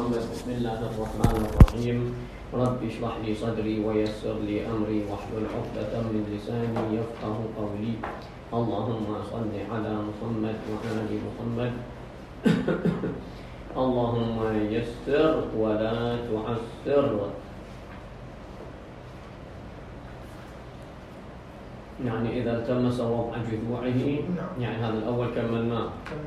محمد. بسم الله الرحمن الرحيم. رب اشرح لي صدري ويسر لي أمري واحلل عقدة من لساني يفقه قولي. اللهم صل على محمد وآل محمد. اللهم يسر ولا تعسر. يعني إذا التمس وضع جذوعه، يعني هذا الأول كملناه.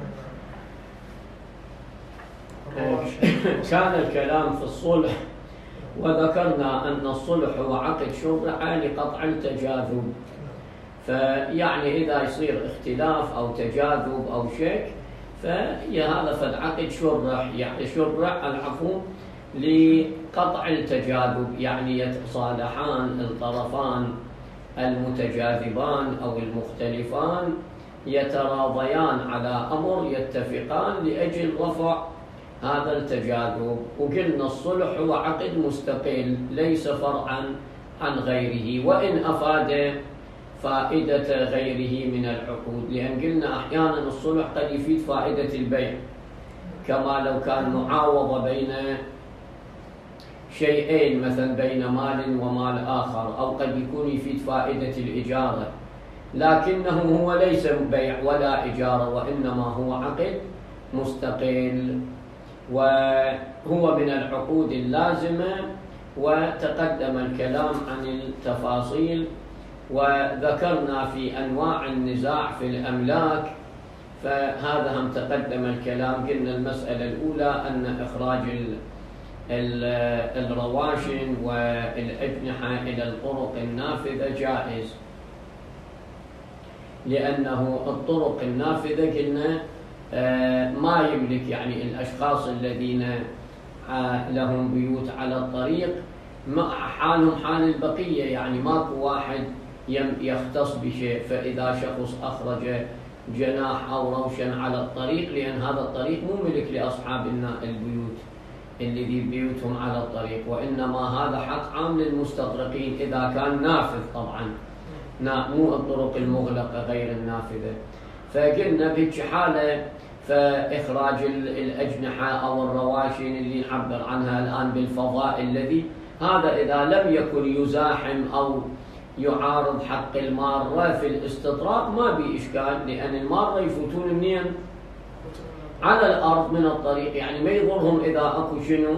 كان الكلام في الصلح، وذكرنا أن الصلح هو عقد شرع لقطع التجاذب. فيعني إذا يصير اختلاف أو تجاذب أو شك، فهذا فالعقد شرع، يعني شرع العفو لقطع التجاذب، يعني يتصالحان الطرفان المتجاذبان أو المختلفان، يتراضيان على أمر، يتفقان لأجل رفع هذا التجاذب. وقلنا الصلح هو عقد مستقل ليس فرعا عن غيره، وإن أفاد فائدة غيره من العقود، لأن قلنا أحيانا الصلح قد يفيد فائدة البيع، كما لو كان معاوضة بين شيئين، مثلا بين مال ومال آخر، أو قد يكون يفيد فائدة الإجارة، لكنه هو ليس بيع ولا إجارة، وإنما هو عقد مستقل، وهو من العقود اللازمة. وتقدم الكلام عن التفاصيل، وذكرنا في أنواع النزاع في الأملاك، فهذا هم تقدم الكلام. قلنا المسألة الأولى أن إخراج الرواشن والأجنحة إلى الطرق النافذة جائز، لأنه الطرق النافذة قلنا ما يملك، يعني الأشخاص الذين لهم بيوت على الطريق حالهم حال البقية، يعني ماكو واحد يختص بشيء. فإذا شخص أخرج جناح أو روشن على الطريق، لأن هذا الطريق مو ملك لأصحاب البيوت الذي بيوتهم على الطريق، وإنما هذا حق عام للمستطرقين إذا كان نافذ، طبعا مو الطرق المغلقة غير النافذة. فقلنا بهيك حالة فإخراج الأجنحة أو الرواشن اللي نعبر عنها الآن بالفضاء الذي هذا، إذا لم يكن يزاحم أو يعارض حق المارة في الاستطراق ما بي إشكال، لأن المارة يفوتون منين؟ على الأرض من الطريق، يعني ما يضرهم إذا أكو شنو؟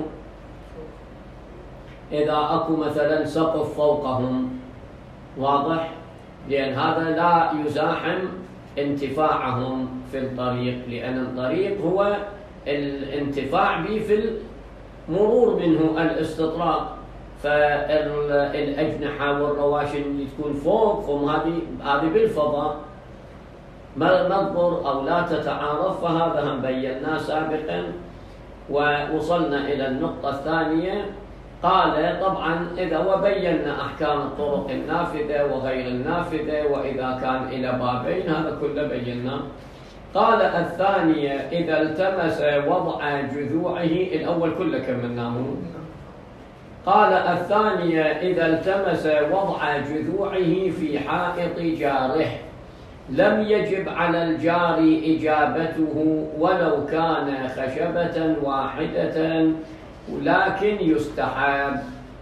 إذا أكو مثلا سقف فوقهم، واضح؟ لأن هذا لا يزاحم انتفاعهم في الطريق، لأن الطريق هو الانتفاع به في المرور منه الاستطراق. فالأجنحة والرواشن اللي تكون فوق هذه بالفضاء ما تضر أو لا تتعارض، فهذا هم بيناه سابقا. ووصلنا إلى النقطة الثانية، قال طبعا إذا وبينا أحكام الطرق النافذة وغير النافذة، وإذا كان إلى بابين، هذا كله بيناه. قال الثانية إذا التمس وضع جذوعه، الأول كله كملناه. قال الثانية إذا التمس وضع جذوعه في حائط جاره، لم يجب على الجار إجابته ولو كان خشبة واحدة، ولكن يستحب.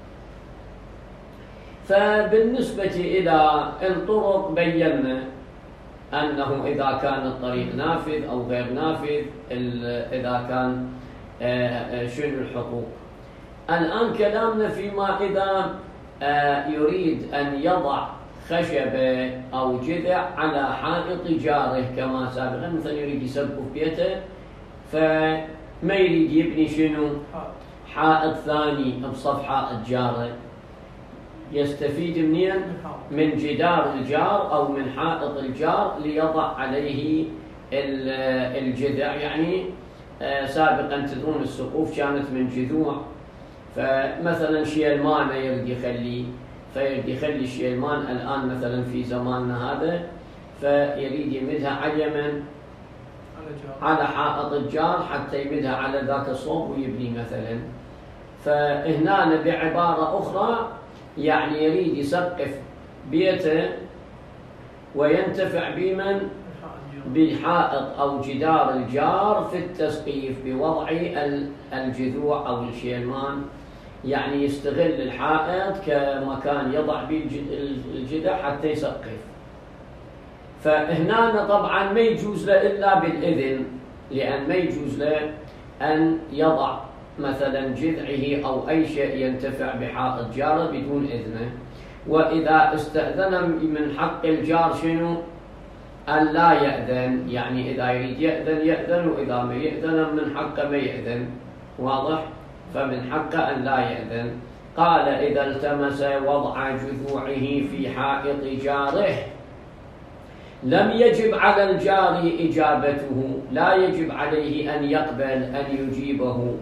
فبالنسبة إلى الطرق بينا أنه إذا كان الطريق نافذ أو غير نافذ، إذا كان شنو الحقوق. الآن كلامنا فيما إذا يريد أن يضع خشبة أو جذع على حائط جاره كما سابقا، مثلا يريد يسقف بيته، فما يريد يبني شنو؟ حائط ثاني بصف حائط جاره، يستفيد منين؟ من جدار الجار أو من حائط الجار ليضع عليه الجذع. يعني سابقا تدرون السقوف كانت من جذوع، فمثلا شيلمان يريد يخلي، فيريد يخلي الشيلمان الآن مثلا في زماننا هذا، فيريد يمدها على يمن على حائط الجار حتى يمدها على ذاك الصوب ويبني مثلا. فهنا بعبارة أخرى يعني يريد يسقف بيته وينتفع بمن؟ بحائط أو جدار الجار في التسقيف بوضع الجذوع أو الشيلمان، يعني يستغل الحائط كمكان يضع به الجذع حتى يسقف. فهنا طبعا ما يجوز له إلا بالإذن، لأن ما يجوز له أن يضع مثلا جذعه أو أي شيء ينتفع بحائط جاره بدون إذنه. وإذا استأذن من حق الجار شنو؟ أن لا يأذن، يعني إذا يريد يأذن يأذن، وإذا ما يأذن من حقه ما يأذن. واضح؟ فمن حقه أن لا يأذن. قال إذا التمس وضع جذوعه في حائط جاره لم يجب على الجار إجابته، لا يجب عليه أن يقبل أن يجيبه.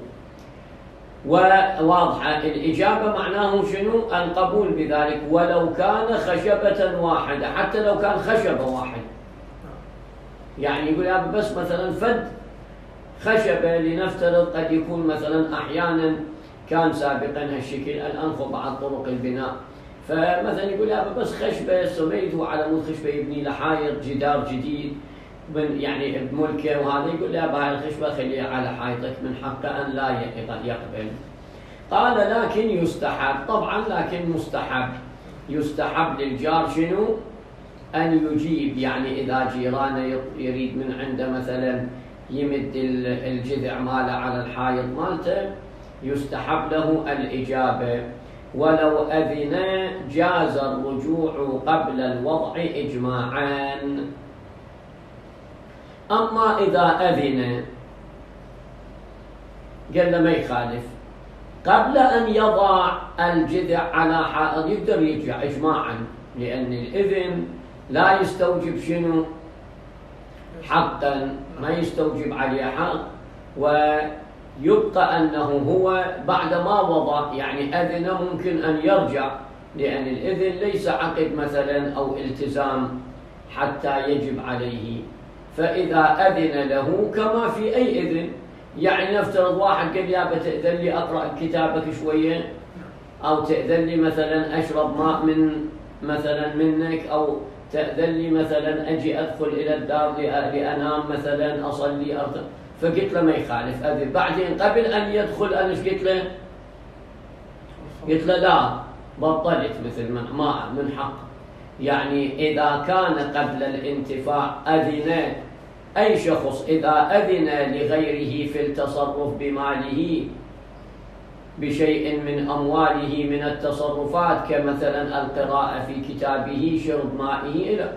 وواضحة الإجابة معناه شنو؟ القبول بذلك، ولو كان خشبة واحدة، حتى لو كان خشبة واحد. يعني يقول يا بس مثلا فد خشبة، لنفترض قد يكون مثلا أحيانا كان سابقا هالشكل، الآن بعض طرق البناء، فمثلا يقول يا بس خشبة سميته على مود خشبة يبني لحائط جدار جديد من يعني بملكه، وهذا يقول له بهاي الخشبة خليها على حائطك، من حقه أن لا يقبل. قال لكن يستحب، طبعا لكن مستحب، يستحب للجار شنو؟ أن يجيب، يعني إذا جيرانه يريد من عنده مثلا يمد الجذع ماله على الحائط مالته، يستحب له الإجابة. ولو أذن جاز الرجوع قبل الوضع إجماعا. أما إذا أذن قال له ما يخالف، قبل أن يضع الجذع على حائط يقدر يرجع إجماعا، لأن الإذن لا يستوجب شنو؟ حقا، ما يستوجب عليه حق. ويبقى أنه هو بعد ما وضع يعني أذن ممكن أن يرجع، لأن الإذن ليس عقد مثلا أو التزام حتى يجب عليه. فإذا أذن له كما في أي إذن، يعني نفترض واحد قال يا بتأذن لي أقرأ كتابك شوية، أو تأذن لي مثلا أشرب ماء من مثلا منك، أو تأذن لي مثلا أجي أدخل إلى الدار لأنام مثلا أصلي فقلت له ما يخالف أذن. بعدين قبل أن يدخل أنا ايش قلت له؟ قلت له لا بطلت مثل ما من حق. يعني إذا كان قبل الانتفاع أذن أي شخص، إذا أذن لغيره في التصرف بماله بشيء من أمواله من التصرفات، كمثلا القراءة في كتابه، شرب مائه، إلى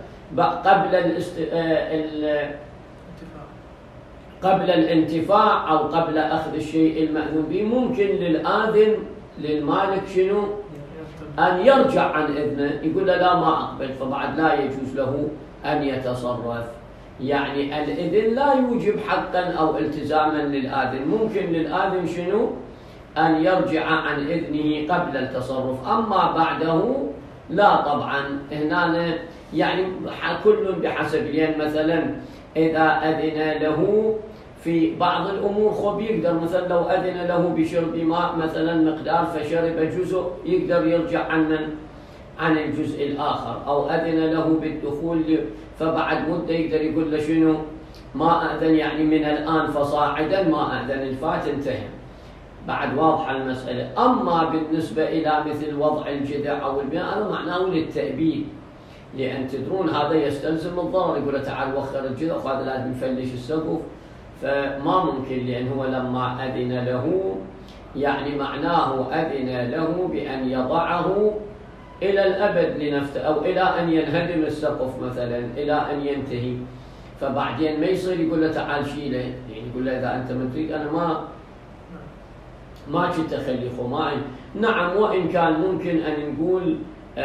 قبل الانتفاع أو قبل أخذ الشيء المأذون به، ممكن للآذن للمالك شنو؟ أن يرجع عن إذنه، يقول له لا ما أقبل، فبعد لا يجوز له أن يتصرف. يعني الإذن لا يوجب حقا أو التزاما للآذن، ممكن للآذن شنو؟ أن يرجع عن إذنه قبل التصرف، أما بعده لا. طبعا هنا يعني كل بحسب، لأن مثلا إذا أذن له في بعض الأمور خب يقدر، مثلا لو أذن له بشرب ماء مثلا مقدار فشرب جزء، يقدر يرجع عن الجزء الآخر. أو أذن له بالدخول فبعد مدة يقدر يقول له شنو؟ ما أذن، يعني من الآن فصاعدا ما أذن، الفات انتهى. بعد واضحة المسألة. أما بالنسبة إلى مثل وضع الجذع أو البناء، هذا معناه للتأبيد، لأن تدرون هذا يستلزم الضرر، يقول له تعال وخر الجذع، وهذا لازم يفلش السقف، فما ممكن، لأن هو لما أذن له يعني معناه أذن له بأن يضعه إلى الأبد لنفسه، أو إلى أن ينهدم السقف مثلا، إلى أن ينتهي. فبعدين ما يصير يقول له تعال شيله، يعني يقول له إذا أنت ما تريد أنا ما كنت أخلي خمائي. نعم، وإن كان ممكن أن نقول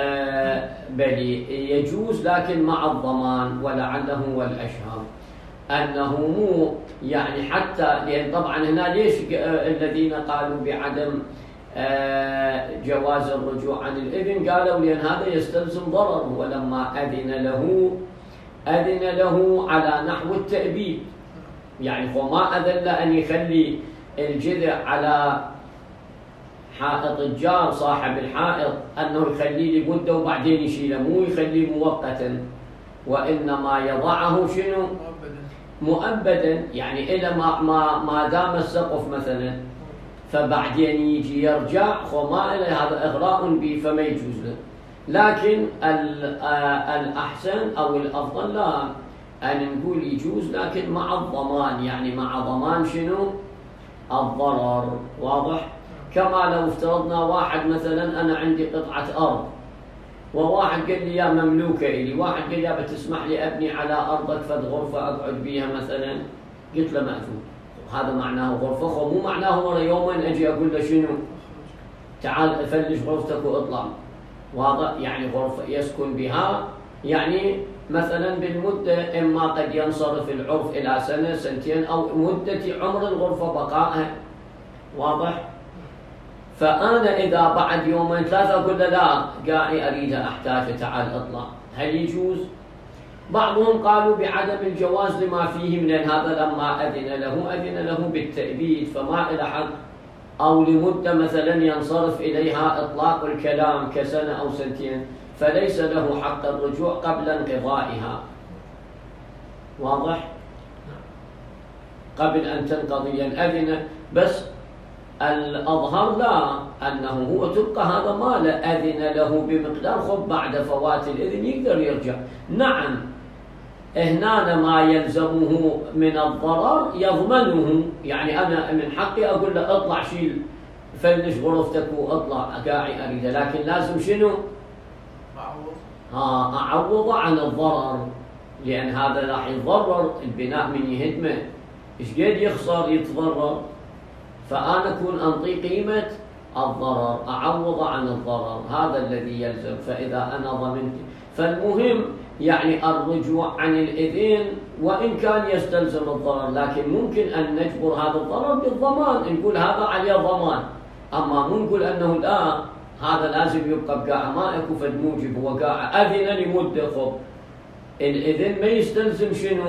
بل يجوز، لكن مع الضمان، ولعله هو الأشهر أنه مو يعني حتى، لأن طبعا هنا ليش الذين قالوا بعدم جواز الرجوع عن الإذن قالوا لأن هذا يستلزم ضرر، ولما أذن له على نحو التأبيد، يعني هو ما أذن له أن يخلي الجذع على حائط الجار صاحب الحائط أنه يخليه لمدة وبعدين يشيله، مو يخليه مؤقتا، وإنما يضعه شنو؟ مؤبدا، يعني إلى ما دام السقف مثلا، فبعدين يجي يرجع ما إلى هذا إغراء به فما يجوز له. لكن الأحسن أو الأفضل لا، أن نقول يجوز لكن مع الضمان، يعني مع ضمان شنو؟ الضرر. واضح؟ كما لو افترضنا واحد مثلا أنا عندي قطعة أرض وواحد قال لي يا مملوكة إلي، واحد قال يا بتسمح لي أبني على أرضك فد غرفة أقعد بيها مثلا، قلت له مأذون. هذا معناه غرفة، مو معناه ورا يومين أجي أقول له شنو؟ تعال فلش غرفتك وأطلع. واضح؟ يعني غرفة يسكن بها، يعني مثلا بالمدة إما قد ينصرف العرف إلى سنة سنتين أو مدة عمر الغرفة بقائها. واضح؟ فأنا إذا بعد يومين ثلاثة أقول له لا قاعي أريدها أحتاجها تعال أطلع، هل يجوز؟ بعضهم قالوا بعدم الجواز لما فيه من هذا، لما أذن له بالتأبيد فما إلى حق، أو لمدة مثلا ينصرف إليها إطلاق الكلام كسنة أو سنتين، فليس له حق الرجوع قبل انقضائها. واضح؟ قبل أن تنقضي أذن، بس الأظهر لا، أنه هو تبقى هذا ما أذن له بمقدار، خب بعد فوات الإذن يقدر يرجع. نعم هنا ما يلزمه من الضرر يضمنه، يعني أنا من حقي أقول له اطلع شيل فلش غرفتك واطلع قاعي أريده، لكن لازم شنو؟ أعوض عن الضرر، لأن هذا راح يتضرر البناء من يهدمه، إيش قد يخسر يتضرر، فأنا أكون أنطي قيمة الضرر، أعوض عن الضرر، هذا الذي يلزم. فإذا أنا ضمنت، فالمهم يعني الرجوع عن الإذن وإن كان يستلزم الضرر، لكن ممكن أن نجبر هذا الضرر بالضمان، نقول هذا عليه ضمان، أما مو نقول أنه لا هذا لازم يبقى بقاعة، ما أكو فد موجب هو قاعة أذن لمدة. خب الإذن ما يستلزم شنو؟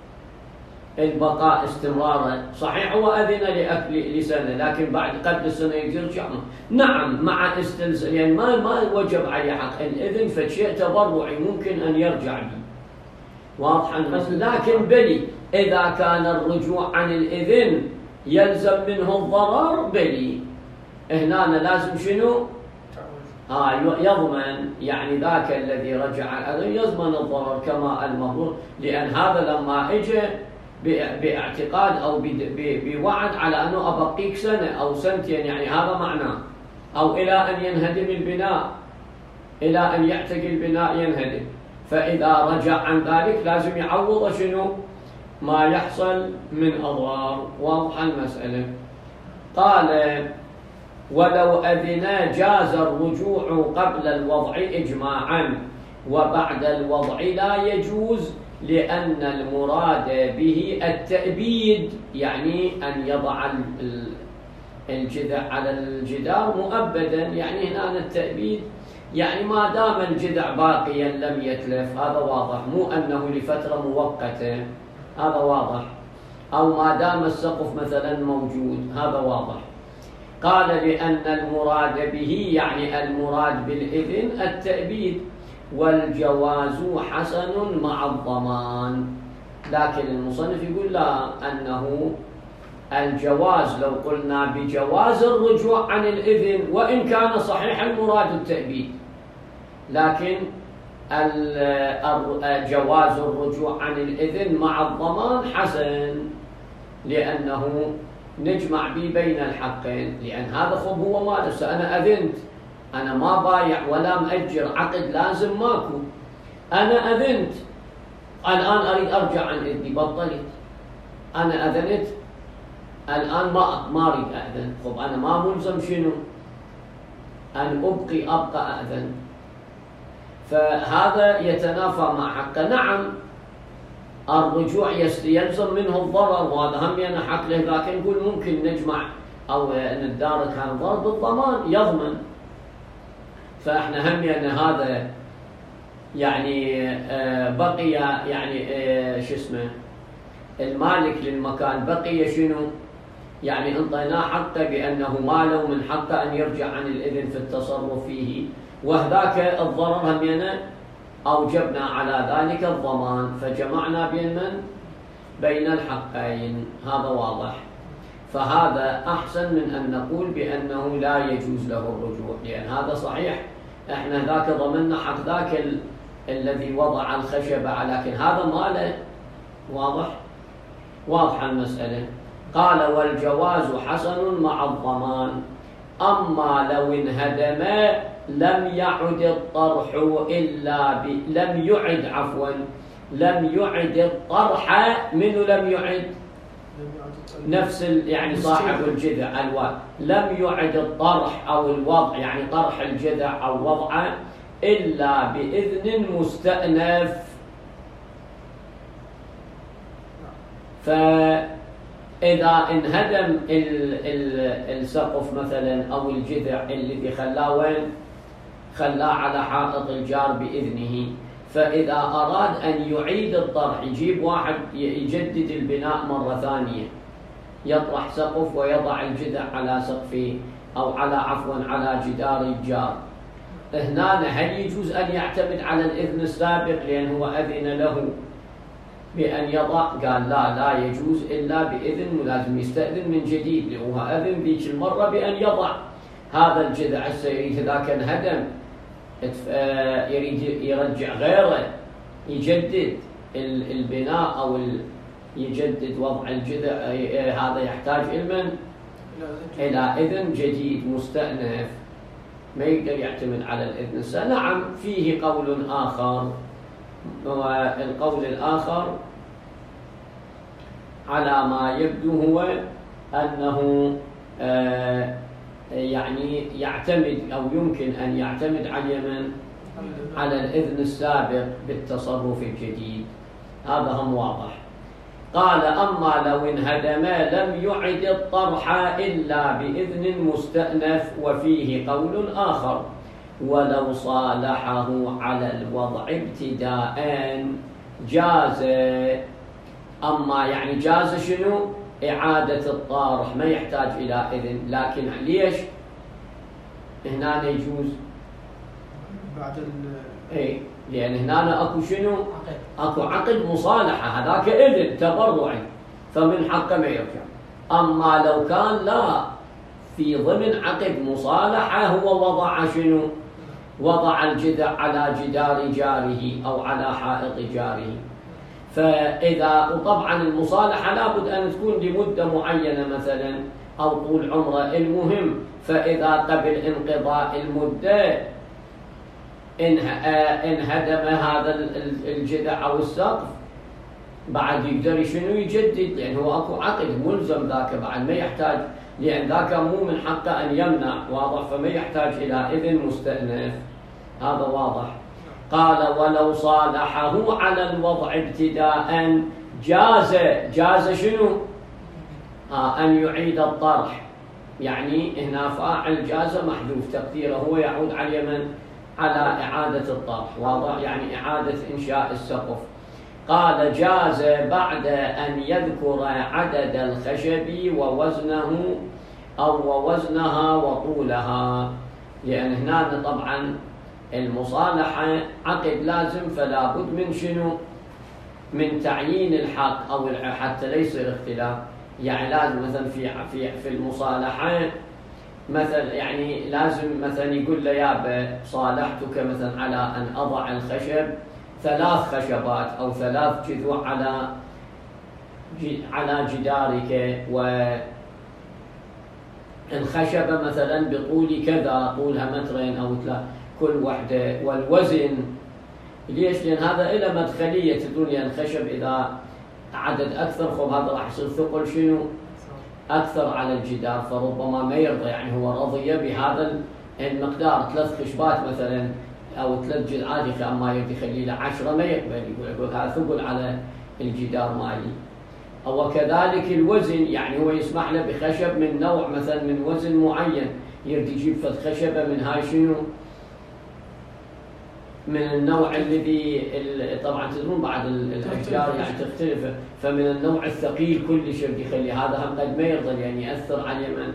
البقاء استمرارا، صحيح هو أذن لأكل لسنة، لكن بعد قبل السنة يرجع. نعم مع استلزام، يعني ما وجب عليه حق الإذن، فشيء تبرعي ممكن أن يرجع به. واضح؟ لكن بلي إذا كان الرجوع عن الإذن يلزم منه الضرر بلي، هنا لازم شنو؟ يضمن، يعني ذاك الذي رجع عن الإذن يضمن الضرر كما المفروض، لأن هذا لما اجى باعتقاد أو بوعد على أنه أبقيك سنة أو سنتين، يعني هذا معناه، أو إلى أن ينهدم البناء، إلى أن يعتقل البناء ينهدم، فإذا رجع عن ذلك لازم يعوض شنو؟ ما يحصل من أضرار. واضحة المسألة. قال ولو أذنا جاز الرجوع قبل الوضع إجماعا، وبعد الوضع لا يجوز، لأن المراد به التأبيد، يعني أن يضع الجذع على الجدار مؤبدا، يعني هنا التأبيد يعني ما دام الجذع باقيا لم يتلف، هذا واضح، مو أنه لفترة مؤقتة، هذا واضح، أو ما دام السقف مثلا موجود، هذا واضح. قال لأن المراد به يعني المراد بالإذن التأبيد، والجواز حسن مع الضمان. لكن المصنف يقول لا، أنه الجواز لو قلنا بجواز الرجوع عن الإذن وإن كان صحيح المراد التأبيد، لكن جواز الرجوع عن الإذن مع الضمان حسن، لأنه نجمع به بين الحقين، لأن هذا خب هو ما لسه أنا أذنت، أنا ما بايع ولا مأجر، عقد لازم ماكو، أنا أذنت الآن أريد أرجع عن إذني، بطلت، أنا أذنت الآن ما أريد أذن، خب أنا ما ملزم شنو؟ أن أبقى أذن، فهذا يتنافى مع حقه. نعم الرجوع يلزم منه الضرر، وهذا هم يعني حق له، لكن نقول ممكن نجمع أو ندارك هذا الضرر بالضمان يضمن. فإحنا هم يعني هذا يعني بقي يعني شو اسمه المالك للمكان بقي شنو؟ يعني انطيناه حقه بأنه ما له من حقه أن يرجع عن الإذن في التصرف فيه، وهذاك الضرر هم يعني أوجبنا على ذلك الضمان، فجمعنا بين من؟ بين الحقين. هذا واضح. فهذا أحسن من أن نقول بأنه لا يجوز له الرجوع، لأن هذا صحيح إحنا ذاك ضمننا حق ذاك الذي وضع الخشبة، لكن هذا ما له. واضح؟ واضحة المسألة. قال والجواز حسن مع الضمان. أما لو انهدم لم يعد الطرح لم يعد الطرح. منه لم يعد؟ نفس يعني صاحب الجذع لم يعد الطرح أو الوضع، يعني طرح الجذع أو وضعه إلا بإذن مستأنف. فإذا انهدم السقف مثلا أو الجذع الذي خلاه وين؟ خلاه على حائط الجار بإذنه، فإذا أراد أن يعيد الطرح يجيب واحد يجدد البناء مرة ثانية، يطرح سقف ويضع الجذع على سقفه أو على جدار الجار. هنا هل يجوز أن يعتمد على الإذن السابق لأن هو أذن له بأن يضع؟ قال لا يجوز إلا بإذن، ولازم يستأذن من جديد، لأنه أذن ذيك المرة بأن يضع هذا الجذع السيري. إذا كان هدم يريد يرجع غيره يجدد البناء أو يجدد وضع الجذع، هذا يحتاج إلى إذن جديد مستأنف، ما يقدر يعتمد على الإذن. نعم فيه قول آخر، والقول الآخر على ما يبدو هو أنه يعني يعتمد أو يمكن أن يعتمد على الإذن السابق بالتصرف الجديد. هذا هم واضح. قال أما لو انهدم لم يعد الطرح إلا بإذن مستأنف، وفيه قول آخر ولو صالحه على الوضع ابتداء جاز. أما يعني جاز شنو؟ إعادة الطارح، ما يحتاج إلى إذن. لكن ليش هنا يجوز؟ بعد لأن هنا أكو شنو؟ أكو عقد مصالحة، هذاك إذن تبرعي فمن حقه ما يرجع. أما لو كان لا في ضمن عقد مصالحة، هو وضع شنو؟ وضع الجذع على جدار جاره أو على حائط جاره. فإذا وطبعا المصالحة لابد أن تكون لمدة معينة مثلا أو طول عمره، المهم فإذا قبل انقضاء المدة انهدم هذا الجذع أو السقف، بعد يقدر شنو يجدد، لأن هو أكو عقد ملزم ذاك، بعد ما يحتاج، لأن ذاك مو من حقه أن يمنع. واضح؟ فما يحتاج إلى إذن مستأنف. هذا واضح. قال ولو صالحه على الوضع ابتداء جاز شنو؟ أن يعيد الطرح. يعني هنا فاعل جاز محذوف، تقديره هو يعود على من؟ على إعادة الطرح. واضح؟ يعني إعادة إنشاء السقف. قال جاز بعد أن يذكر عدد الخشب ووزنه أو وزنها وطولها، لأن هنا طبعا المصالحة عقد لازم، فلا بد من شنو؟ من تعيين الحق أو حتى لا يصير اختلاف. يعني لازم مثلا في المصالحة مثلا، يعني لازم مثلا يقول له يابا صالحتك مثلا على أن أضع الخشب 3 خشبات أو 3 جذوع على جدارك، والخشبة مثلا بطول كذا، طولها 2 أو 3 كل وحدة، والوزن. ليش؟ لأن هذا إلى مدخلية تدل، لأن الخشب إذا عدد أكثر هذا راح يصير ثقل شنو؟ أكثر على الجدار، فربما ما يرضى. يعني هو رضي بهذا المقدار 3 خشبات مثلا أو 3 جذعات، أما يرضي يخلي له 10 ما يقبل، يقول هذا ثقل على الجدار مالي. أو كذلك الوزن، يعني هو يسمح له بخشب من نوع مثلا من وزن معين، يرضي يجيب خشبة من هاي شنو؟ من النوع الذي طبعا تدرون بعد الأشجار يعني تختلف، فمن النوع الثقيل كلش يخلي هذا هم قد ما يرضى، يعني يأثر على من؟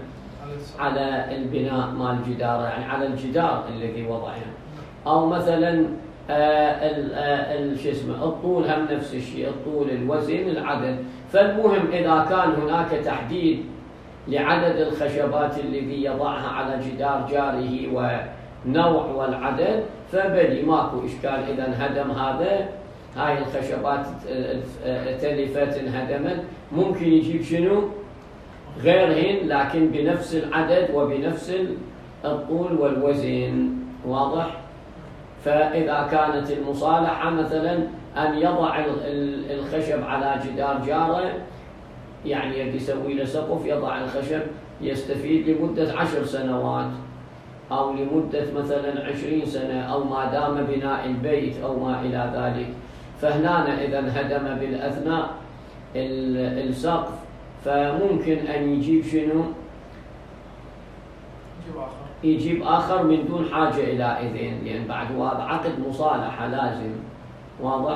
على البناء مال الجدار، يعني على الجدار الذي وضعه. أو مثلا شو اسمه الطول هم نفس الشيء، الطول الوزن العدد. فالمهم إذا كان هناك تحديد لعدد الخشبات الذي يضعها على جدار جاره ونوع والعدد فبلي ماكو إشكال. إذا انهدم هذا، هاي الخشبات تلفت انهدمت، ممكن يجيب شنو غيرهن لكن بنفس العدد وبنفس الطول والوزن. واضح؟ فإذا كانت المصالحة مثلا أن يضع الخشب على جدار جاره، يعني يبي يسوي له سقف، يضع الخشب يستفيد لمدة 10 سنوات أو لمدة مثلا 20 سنة أو ما دام بناء البيت أو ما إلى ذلك. فهنا إذا انهدم بالأثناء السقف فممكن أن يجيب شنو؟ يجيب آخر من دون حاجة إلى إذن، لأن بعد هذا عقد مصالحة لازم. واضح؟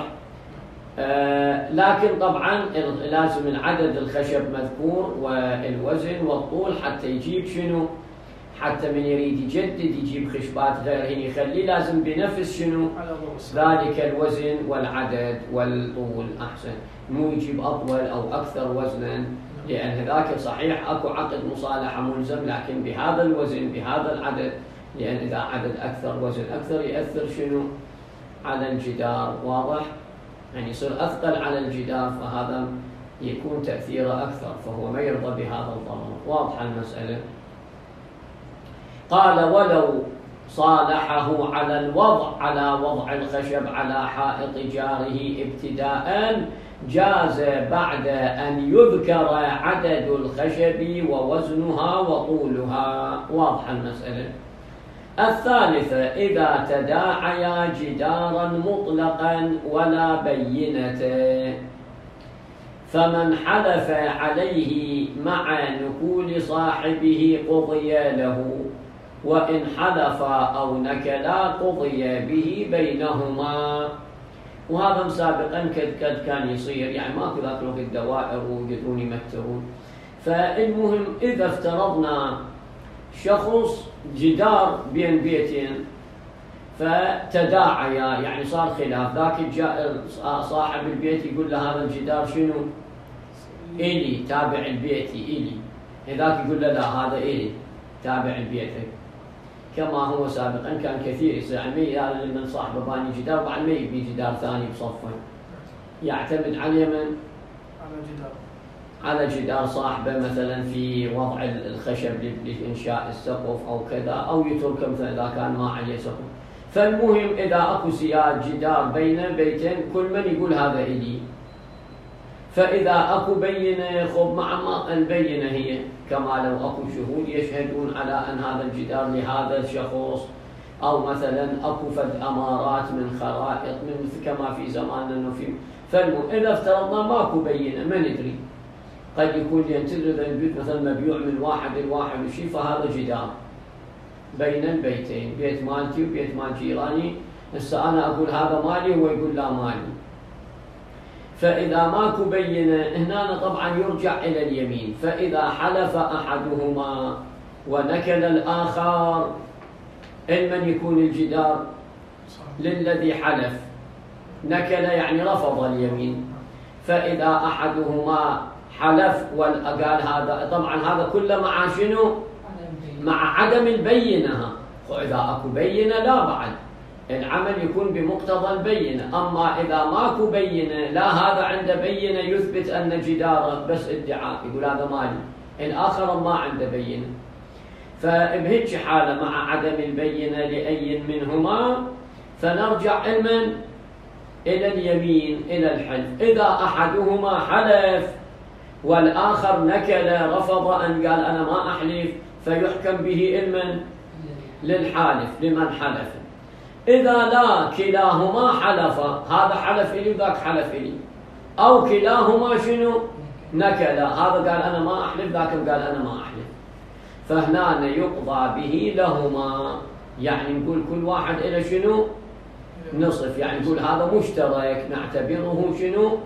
لكن طبعا لازم العدد الخشب مذكور والوزن والطول حتى يجيب شنو؟ حتى من يريد يجدد يجيب خشبات غيرهن يخليه لازم بنفس شنو؟ ذلك الوزن والعدد والطول أحسن، مو يجيب أطول أو أكثر وزنا، لأن ذاك صحيح أكو عقد مصالحة ملزم لكن بهذا الوزن بهذا العدد، لأن إذا عدد أكثر وزن أكثر يأثر شنو؟ على الجدار. واضح؟ يعني يصير أثقل على الجدار فهذا يكون تأثيره أكثر، فهو ما يرضى بهذا الضرر. واضحة المسألة؟ قال ولو صالحه على وضع الخشب على حائط جاره ابتداء جاز بعد أن يذكر عدد الخشب ووزنها وطولها. واضحة المسألة؟ الثالثة إذا تداعيا جدارا مطلقا ولا بينة فمن حلف عليه مع نكول صاحبه قضي له، وإن حلف أو نكلا قضي به بينهما. وهذا سابقا قد كان يصير، يعني ماكو ذاك الوقت الدوائر ويقدرون يمترون. فالمهم إذا افترضنا شخص جدار بين بيتين فتداعيا، يعني صار خلاف، ذاك صاحب البيت يقول له هذا الجدار شنو؟ إلي تابع البيتي إلي، هذاك يقول له لا هذا إلي تابع البيتك. كما هو سابقا كان كثير يصير، يعني من صاحبه باني جدار بعد ما يبي جدار ثاني بصفه، يعتمد على من؟ على جدار صاحبه مثلا في وضع الخشب لإنشاء السقف أو كذا، أو يترك مثلا إذا كان ما عليه سقف. فالمهم إذا أكو سياد جدار بين بيتين كل من يقول هذا إلي، فإذا أكو بينة خب مع البينة هي كما لو أكو شهود يشهدون على أن هذا الجدار لهذا الشخص، أو مثلا أكو فد أمارات من خرائط من كما في زماننا في. فالمهم إذا افترضنا ماكو بينة ما ندري، قد يكون ينتظر ذا البيت مثلا مبيوع من واحد لواحد وشي، فهذا جدار بين البيتين، بيت مالتي وبيت مال جيراني، هسه أنا أقول هذا مالي هو يقول لا مالي. فإذا ماكو بينة هنا طبعا يرجع إلى اليمين. فإذا حلف أحدهما ونكل الآخر، من يكون الجدار؟ للذي حلف، نكل يعني رفض اليمين. فإذا أحدهما حلف وقال هذا، طبعا هذا كله مع شنو؟ مع عدم البينة. وإذا أكو بينة لا بعد العمل يكون بمقتضى البينة. أما إذا ماكو بينة، لا هذا عنده بينة يثبت أن جداره بس ادعاء يقول هذا مالي، الآخر ما عنده بينة، فبهيج حالة مع عدم البينة لأي منهما فنرجع إلى اليمين إلى الحلف. إذا أحدهما حلف والآخر نكل رفض أن قال أنا ما أحلف، فيحكم به للحالف لمن حلف. إذا لا كلاهما حلف، هذا حلف إلي وذاك حلف إلي، أو كلاهما شنو؟ نكلا، هذا قال أنا ما أحلف ذاك قال أنا ما أحلف، فهنا يقضى به لهما. يعني نقول كل واحد إلى شنو؟ نصف، يعني نقول هذا مشترك، نعتبره شنو؟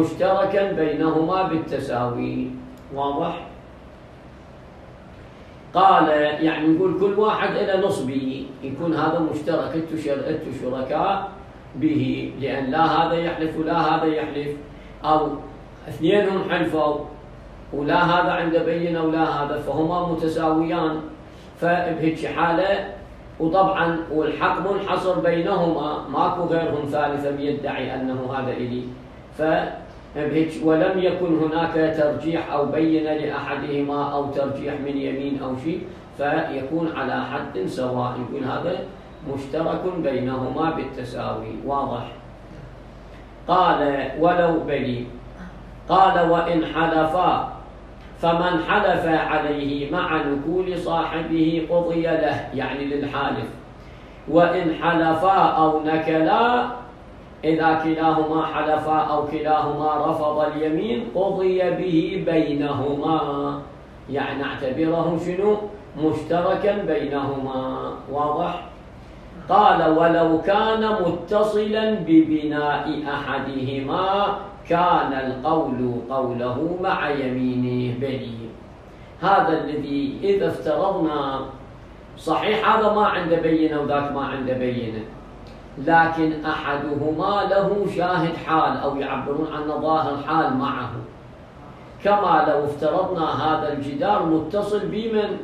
مشتركا بينهما بالتساوي. واضح؟ قال يعني نقول كل واحد إلى نصبه، يكون هذا مشترك، انتو شركاء به، لأن لا هذا يحلف ولا هذا يحلف، أو اثنينهم حلفوا ولا هذا عنده بينة ولا هذا، فهما متساويان. فبهيك حالة وطبعا والحق منحصر بينهما، ماكو غيرهم ثالثا يدعي أنه هذا إلي، فبهيك ولم يكن هناك ترجيح أو بينة لأحدهما أو ترجيح من يمين أو شيء، فيكون على حد سواء، يكون هذا مشترك بينهما بالتساوي. واضح؟ قال ولو بلي، قال وإن حلفا فمن حلف عليه مع نكول صاحبه قضي له، يعني للحالف. وإن حلفا أو نكلا، إذا كلاهما حلفا أو كلاهما رفض اليمين قضي به بينهما، يعني نعتبره شنو؟ مشتركا بينهما. واضح؟ قال ولو كان متصلا ببناء أحدهما كان القول قوله مع يمينه بلي. هذا الذي إذا افترضنا صحيح هذا ما عنده بينة وذاك ما عنده بينة، لكن أحدهما له شاهد حال أو يعبرون عن ظاهر حال معه، كما لو افترضنا هذا الجدار متصل بمن؟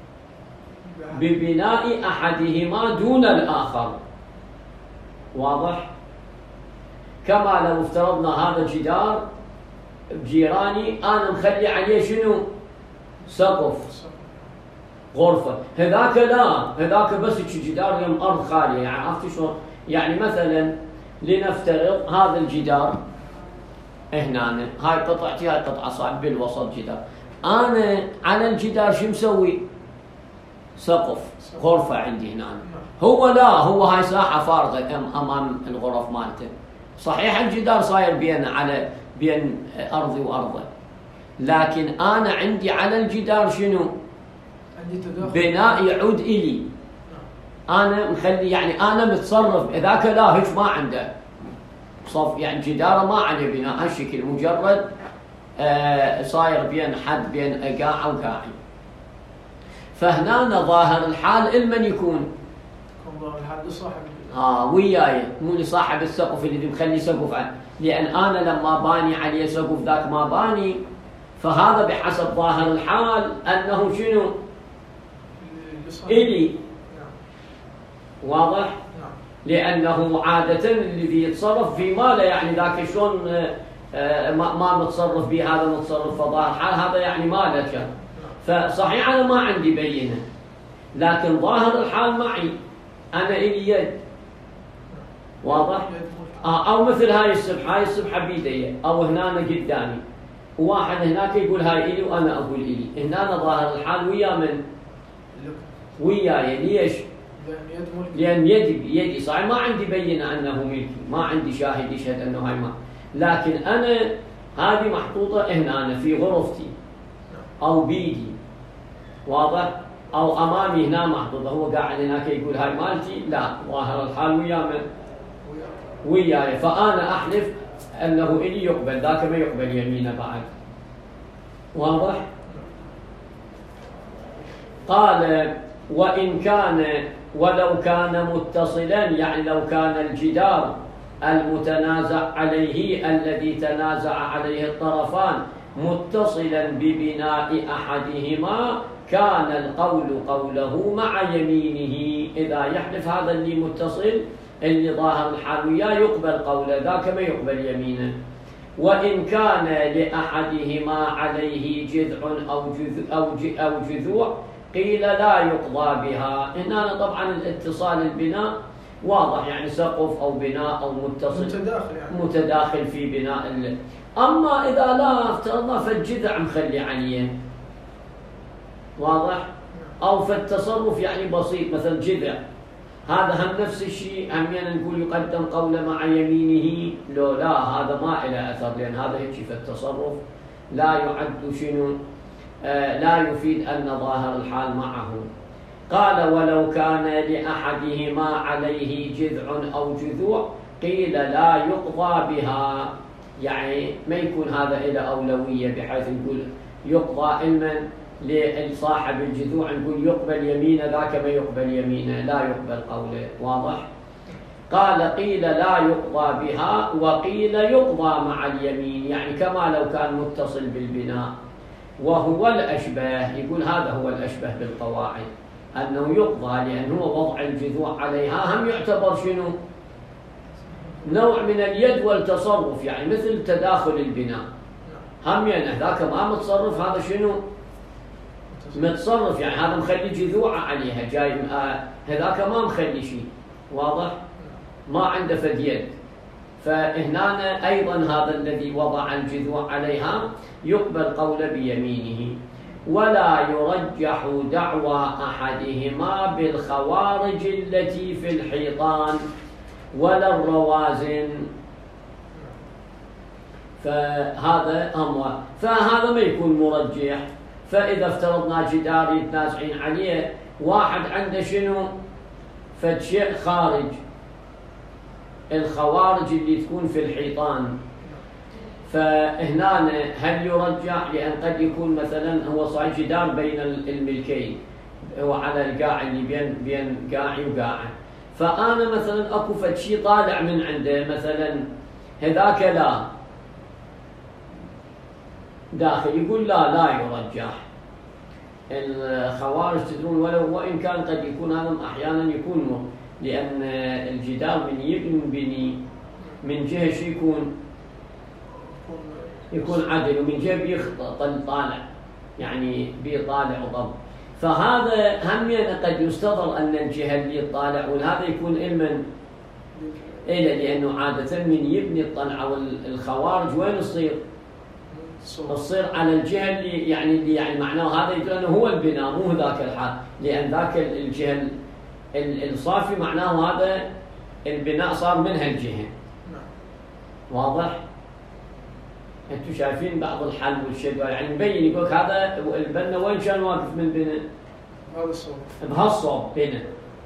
ببناء أحدهما دون الآخر. واضح؟ كما لو افترضنا هذا الجدار بجيراني أنا مخلي عليه شنو؟ سقف غرفة، هذاك لا، هذاك بس جدار يم أرض خالية. يعني عرفت شلون؟ يعني مثلا لنفترض هذا الجدار هنا، هاي قطعتي، هاي قطعة صعب بالوسط جدار، أنا على الجدار شو مسوي؟ سقف غرفة عندي هنا. هو لا، هو هاي ساحة فارغة أمام الغرف مالته، صحيح الجدار صاير بين أرضي وأرضه، لكن أنا عندي على الجدار شنو؟ بناء يعود إلي، أنا مخلي، يعني أنا متصرف. ذاك لا، هيك ما عنده صف، يعني جداره ما عليه بناء هالشكل، مجرد صاير بين حد بين قاع وقاعي. فهنا ظاهر الحال المن يكون؟ ظاهر الحال لصاحب وياي، مو لصاحب السقف اللي مخلي سقف عنه، لأن أنا لما باني عليه سقف ذاك ما باني، فهذا بحسب ظاهر الحال أنه شنو؟ إلي. واضح؟ لأنه عادة الذي يتصرف في ماله، يعني ذاك شلون ما متصرف به هذا متصرف، فظاهر حال هذا يعني مالك. فصحيح أنا ما عندي بينة، لكن ظاهر الحال معي، أنا إلي يد. واضح؟ أو مثل هاي السبحة بيدي، أو هنا قدامي، وواحد هناك يقول هاي إلي وأنا أقول إلي، هنا ظاهر الحال ويا من؟ وياي. ليش؟ لأن يدي صحيح ما عندي بينة أنه ملكي، ما عندي شاهد يشهد أنه هاي ما، لكن أنا هذه محطوطة هنا في غرفتي أو بيدي. واضح؟ أو أمامي هنا محطوطة، هو قاعد هناك يقول هاي مالتي، لا، ظاهر الحال ويا من؟ وياي. فأنا أحلف أنه إلي يقبل، ذاك ما يقبل يمينه بعد. واضح؟ قال وإن كان ولو كان متصلا، يعني لو كان الجدار المتنازع عليه الذي تنازع عليه الطرفان متصلا ببناء أحدهما كان القول قوله مع يمينه. إذا يحلف هذا اللي متصل اللي ظاهر الحال وياه يقبل قوله، ذاك ما يقبل يمينه. وإن كان لأحدهما عليه جذع أو جذوع قيل لا يقضى بها. هنا طبعا الاتصال البناء واضح، يعني سقف أو بناء أو متصل متداخل في بناء أما إذا لا افترضنا فالجذع مخلي عليه، واضح؟ أو فالتصرف يعني بسيط، مثل جذع هذا هم نفس الشيء، هم نقول يقدم قول مع يمينه، لو لا هذا ما إلى أثر، لأن هذا هيك فالتصرف لا يعد شنو، لا يفيد أن ظاهر الحال معه. قال ولو كان لأحدهما عليه جذع أو جذوع قيل لا يقضى بها، يعني ما يكون هذا إلى أولوية بحيث نقول يقضى علما لصاحب الجذوع نقول يقبل يمينه ذاك ما يقبل يمينه، لا يقبل قوله. واضح؟ قال قيل لا يقضى بها وقيل يقضى مع اليمين، يعني كما لو كان متصل بالبناء، وهو الأشبه. يقول هذا هو الأشبه بالقواعد، أنه يقضى لأنه وضع الجذوع عليها هم يعتبر شنو؟ نوع من اليد والتصرف، يعني مثل تداخل البناء. هم يعني هذاك ما متصرف، هذا شنو؟ متصرف، يعني هذا مخلي جذوع عليها جاي، هذاك ما مخلي شيء. واضح؟ ما عنده فد يد. فهنا أيضا هذا الذي وضع الجذوع عليها يقبل قول بيمينه. ولا يرجح دعوى أحدهما بالخوارج التي في الحيطان ولا الروازن. فهذا أمر، فهذا ما يكون مرجح. فإذا افترضنا جدار يتنازعين عليه، واحد عنده شنو؟ فد شيء خارج، الخوارج اللي تكون في الحيطان، فهنا هل يرجح؟ لأن قد يكون مثلا هو صحيح جدار بين الملكين، هو على القاع اللي بين قاعي وقاعه، فأنا مثلا أكو فد شيء طالع من عنده مثلا، هذاك لا داخل، يقول لا يرجح. الخوارج تدرون ولو وإن كان قد يكون هذا أحيانا يكون لأن الجدار من يبني من جهة شو يكون عدل، ومن جهة بيخطط طالع، يعني بيطالع وضب. فهذا هم قد يستظهر أن الجهة اللي يطالع وهذا يكون إلمن لأنه عادة من يبني الطلعة والخوارج وين تصير على الجهة اللي يعني معناه هذا يدل أنه هو البناء مو ذاك الحال، لأن ذاك الجهة الصافي معناه هذا البناء صار من هالجهة. واضح؟ انتم شايفين بعض الحل والشد، يعني مبين يقول هذا البنا وين كان واقف من بنا؟ هذا الصوب، بهالصوب بنا،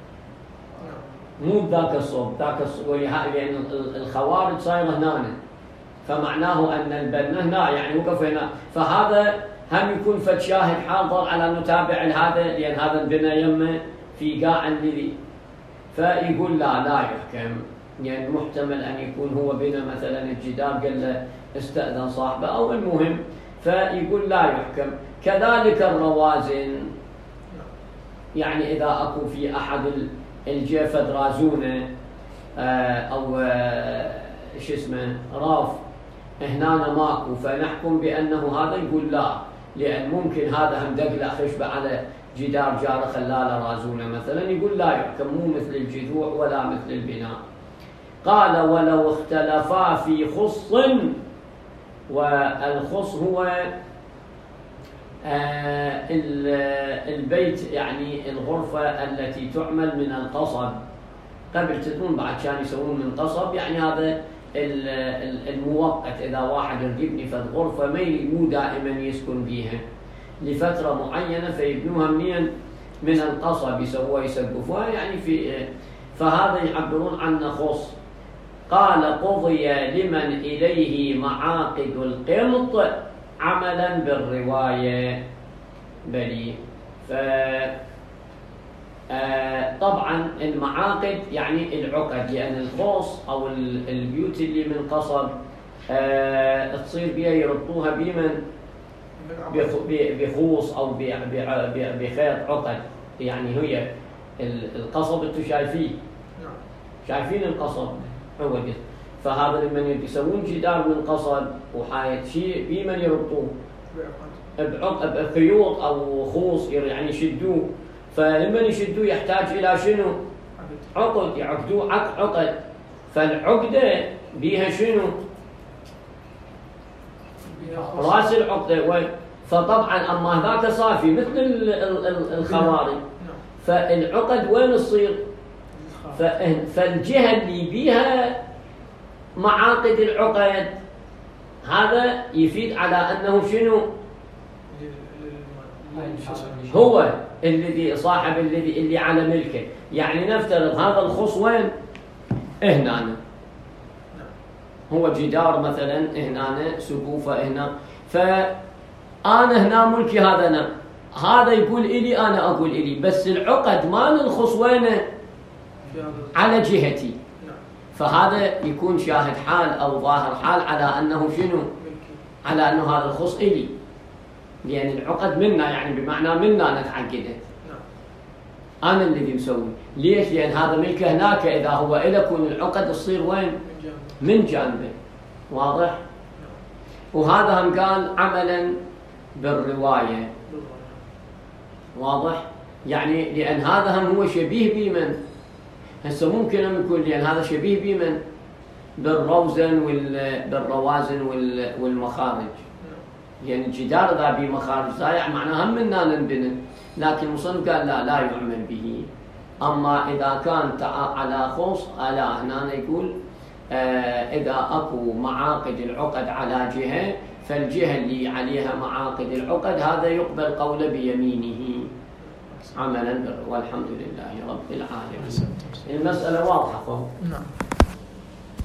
مو بذاك الصوب. ذاك الصوب لأن الخوارج صايره هنا، فمعناه أن البنا هنا يعني وقف هنا. فهذا هم يكون فد شاهد حاضر على نتابع هذا، لأن هذا البنا يمه في قاع الذي، فيقول لا يحكم، يعني محتمل أن يكون هو بنا مثلا الجدار قال له استأذن صاحبه أو المهم، فيقول لا يحكم. كذلك الروازن، يعني إذا أكو في أحد الجيفة رازونة أو شو اسمه راف هنا ماكو، فنحكم بأنه هذا، يقول لا، لأن ممكن هذا هم دقلة خشبة على جدار جار خلالة رازونة مثلا، يقول لا يحكم، مو مثل الجذوع ولا مثل البناء. قال ولو اختلفا في خص، والخص هو البيت، يعني الغرفة التي تعمل من القصب. قبل تدرون بعد كان يسوون من قصب، يعني هذا المؤقت، إذا واحد يبني في الغرفة مو دائما يسكن فيها، لفترة معينة فيبنوها من القصب، يسقفوها يعني فهذا يعبرون عنه خص. قال قضي لمن إليه معاقد القرط عملا بالرواية بلي. طبعا المعاقد يعني العقد، لأن الخوص أو البيوت اللي من قصب تصير بها يربطوها بخوص أو بخيط عقد، يعني هي القصب انتم شايفين القصب هو جد. فهذا لمن يسوون جدار من قصب وحايط شيء بمن يربطوه بخيوط أو خوص، يعني يشدوه. فلمن يشدوه يحتاج إلى شنو؟ عقد، يعقدوه عقد. فالعقدة بيها شنو؟ راس العقدة. فطبعا أما هذاك صافي مثل الخوارج، فالعقد وين تصير؟ فالجهة اللي بيها معاقد العقد، هذا يفيد على أنه شنو؟ هو الذي صاحب اللي على ملكه. يعني نفترض هذا الخص وين؟ هنا هو جدار مثلا، هنا سقوفه هنا، فأنا هنا ملكي هذا هذا يقول إلي أنا أقول إلي، بس العقد ما نلخص وينه على جهتي، فهذا يكون شاهد حال أو ظاهر حال على أنه شنو؟ على أنه هذا الخص إلي، لأن العقد منا، يعني بمعنى منا نتعقده، أنا الذي مسوي. ليش؟ لأن هذا ملكه هناك، إذا هو إلك العقد تصير وين؟ من جانبه. واضح؟ وهذا هم قال عملا بالرواية. واضح؟ يعني لأن هذا هم هو شبيه بمن؟ هسه ممكن أن يكون لأن هذا شبيه بمن؟ بالروازن والمخارج، يعني الجدار إذا بمخارج ضايع معناها هم منا ننبني، لكن المصنف قال لا يعمل به. أما إذا كان على خص لا، هنا يقول إذا أكو معاقد العقد على جهة، فالجهة اللي عليها معاقد العقد هذا يقبل قول بيمينه عملا، والحمد لله رب العالمين. المسألة واضحة. نعم.